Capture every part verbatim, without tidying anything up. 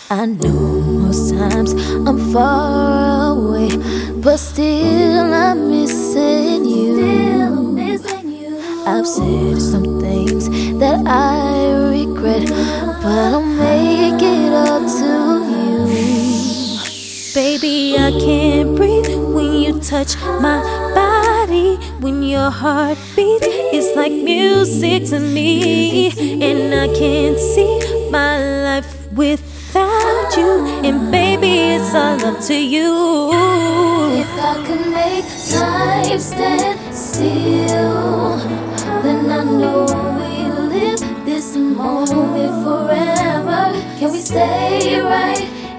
I know most times I'm far away, but still I'm missing you. Still missing you. I've said some things that I regret, but I'll make it up to you. Baby, I can't breathe when you touch my body. When your heart beats, it's like music to me. And I can't see my life without you. And baby, it's all up to you. If I could make time stand still, then I know we'll live this moment forever. Can we stay right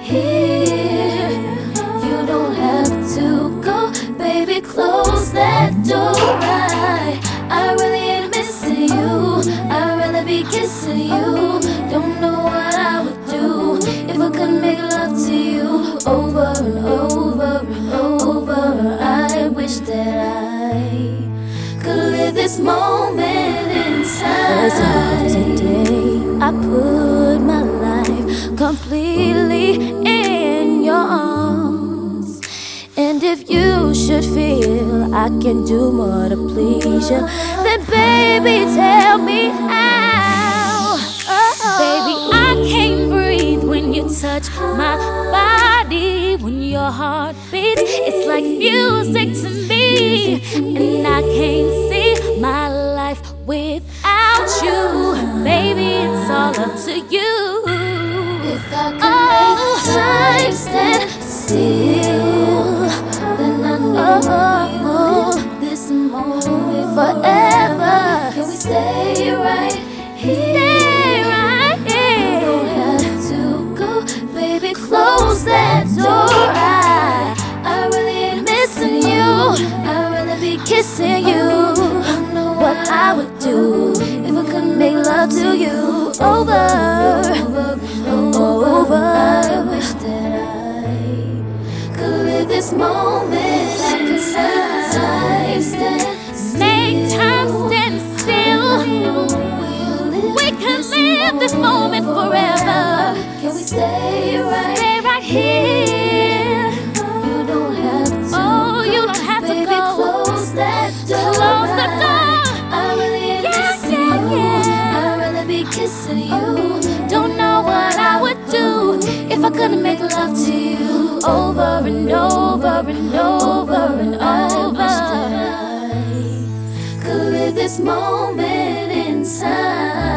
here? You don't have to go, baby, close that door. I, I really ain't missing you. I'd rather be kissing you. Don't know what I would do if I could make love to you over and over and over. I wish that I could live this moment inside. As of today, I put my life completely in your arms. And if you should feel I can do more to please you, then baby, tell me how. Oh. Baby, I can't breathe when you touch my body. When your heart beats, it's like music to me. And I can't see my life without you. Baby, it's all up to you. If I could oh, make time stand still, then I know oh, we'll live this moment forever. Can we stay right here? Stay right here. You don't have to go, baby, close that door. I, I really ain't missing you. I'd rather be kissing you. I know what I would do if I could make love to you over, over, over. I wish that I could live this moment inside. Make time stand still. We can live this moment forever. Can we stay right, stay right here? You don't have to. Oh, you don't have to go. Close that door. Close the door. I really ain't missing you. I'd rather be kissing you. Don't know what I would do if I couldn't make love to you over and over and over and over. I wish that I could live this moment inside.